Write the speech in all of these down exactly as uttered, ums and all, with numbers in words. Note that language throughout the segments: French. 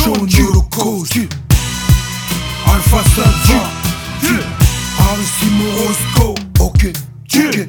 Sean Holocauste, Alpha Salva, Harissimo Roscoe. Ok, ok.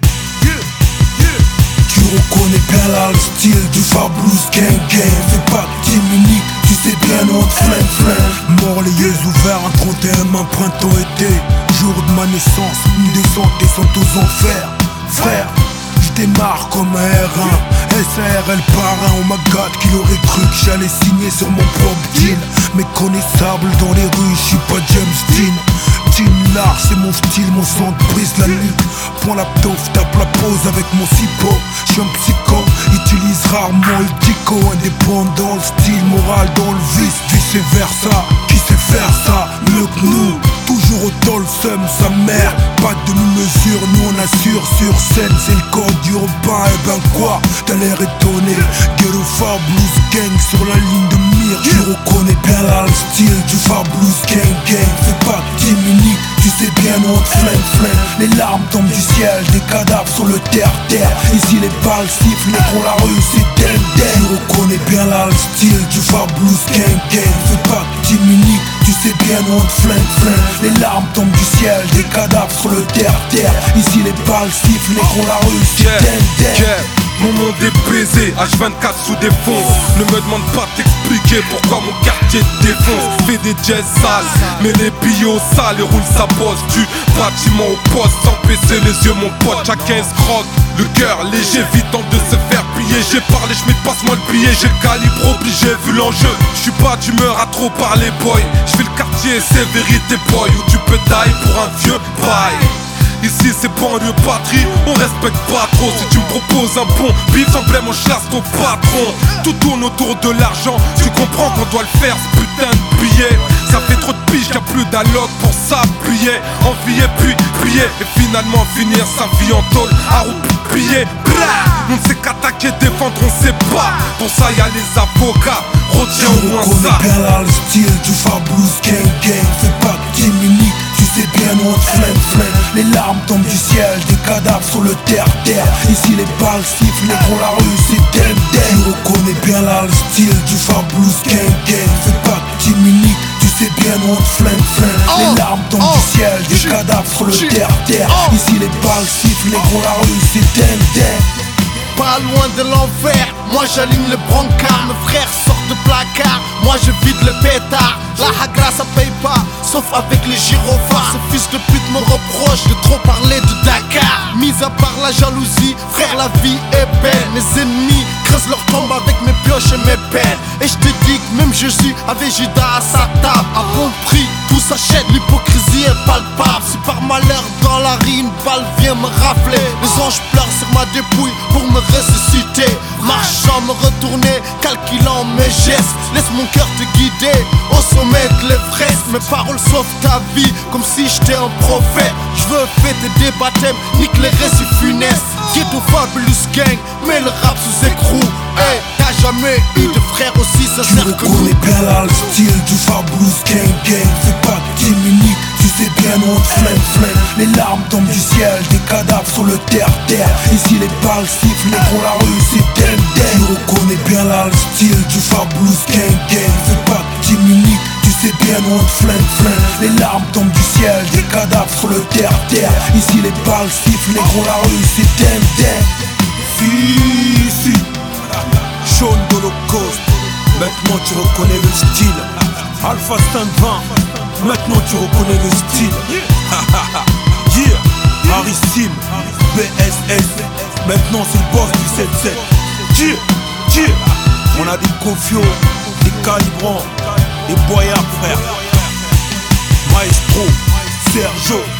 Tu reconnais bien là le style du Fablous Gang Gang. Fais pas de team unique, tu sais bien notre flingue flingue. Mort les yeux ouverts, un trente et un main printemps été. Jour de ma naissance, une descente descente aux enfers. Frère, je démarre comme un R un, S A R L parrain. Oh my god, qu'il aurait cru que j'allais signer sur mon propre deal. Méconnaissable dans les rues, je suis pas James Dean. Jean large, c'est mon style, mon sang te brise la nuque. Prends la toffe, tape la pose avec mon cipo. J'suis un psycho, utilise rarement le dico. Indépendant, le style moral dans le vice, vice versa. Qui sait faire ça mieux que nous? Toujours autant le seum, sa mère. Pas de demi-mesure, nous on assure sur scène. C'est le code du repas, et ben quoi? T'as l'air étonné. Ghetto Fablous Gang sur la ligne de mire. Tu reconnais bien là le style du Fablous Gang Gang. Fais pas de team unique, tu sais bien notre flingue flingue. Les larmes tombent du ciel, des cadavres sur le terre-terre. Ici les balles sifflent, les gros la rue c'est den den. Tu reconnais bien là le style du Fablous Gang Gang. Fais pas de team unique, tu sais bien notre flingue flingue. Les larmes tombent du ciel, des cadavres sur le terre-terre. Ici les balles sifflent, les gros la rue c'est yeah, den den. yeah. Mon monde est baisé, H vingt-quatre sous défonce. Ne me demande pas d'expliquer pourquoi mon quartier te défonce. Fais des jazz sales, mais les billots sales et roule sa bosse. Du bâtiment au poste, sans baisser les yeux mon pote. Chacun se croque, le cœur léger, vite tente de se faire piller. J'ai parlé, j'mets passe-moi le billet, j'ai le calibre obligé vu l'enjeu. J'suis pas d'humeur à trop parler boy. J'fais le quartier, c'est vérité boy. Où tu peux tailler pour un vieux bail. Ici c'est banlieue patrie, on respecte pas trop. Si tu me proposes un bon bif, emblème on chasse ton patron. Tout tourne autour de l'argent, tu comprends qu'on doit le faire ce putain de billet. Ça fait trop de piges qu'il n'y a plus d'alloc pour s'appuyer. Envier puis prier, et finalement finir sa vie en tôle à roupiller. On ne sait qu'attaquer, défendre, on sait pas. Pour ça y'a les avocats, retiens au moins ça. Tu reconnais bien là le style du Fablous Gang Gang. Fais pas de team unique, tu sais bien notre flingue flingue. Les larmes tombent du ciel, des cadavres sur le terre-terre. Ici les balles sifflent, les gros la rue c'est den den. Tu reconnais bien là le style du Fablous Gang Gang. Fais pas de team unique, tu sais bien notre flingue flingue. Les larmes tombent du ciel, des cadavres sur le terre-terre. Ici les balles sifflent, les gros la rue c'est den den. Pas loin de l'envers, moi j'aligne le brancard. Mes frères sortent de placard, moi je vide le pétard. La hagra ça paye pas, sauf avec les gyrophares. Ce fils de pute me reproche de trop parler de Dakar. Mis à part la jalousie, frère la vie est belle. Mes ennemis creusent leur tombe avec mes pioches et mes peines. Et je te dis que même Jésus avait Judas à sa table. À bon prix, tout s'achète, l'hypocrisie est palpable. Si par malheur dans la rue une balle vient me rafler, les anges pleurent sur ma dépouille pour me ressusciter. Marchant, me retourner, calculant mes gestes. Laisse mon cœur te guider au sommet de l'Everest. Mes paroles sauvent ta vie comme si j'étais un prophète. J'veux fêter des baptêmes, nique les récits funestes. Ghetto Fablous Gang, mets le rap sous écrou. Hey, t'as jamais eu de frère aussi sincère que nous. Tu reconnais bien là le style du Fablous Gang Gang. Fais pas de team unique, tu sais bien notre flingue flingue. Les larmes tombent du ciel, des cadavres sur le terre-terre. Ici les balles sifflent, les gros la rue c'est den den. Tu reconnais bien là le style du Fablous Gang Gang. Fais pas de team unique, tu sais bien notre flingue flingue. Les larmes tombent du ciel, des cadavres sur le terre-terre. Ici les balles sifflent, les gros la rue c'est den den. Ici Sean Holocauste, maintenant tu reconnais le style. Alpha cent vingt, maintenant tu reconnais le style. Yeah, Harissimo, B S S, maintenant c'est le boss du sept sept. Yeah, yeah, on a des confios, des calibrants, des boyards frère. Maestro, Sergio.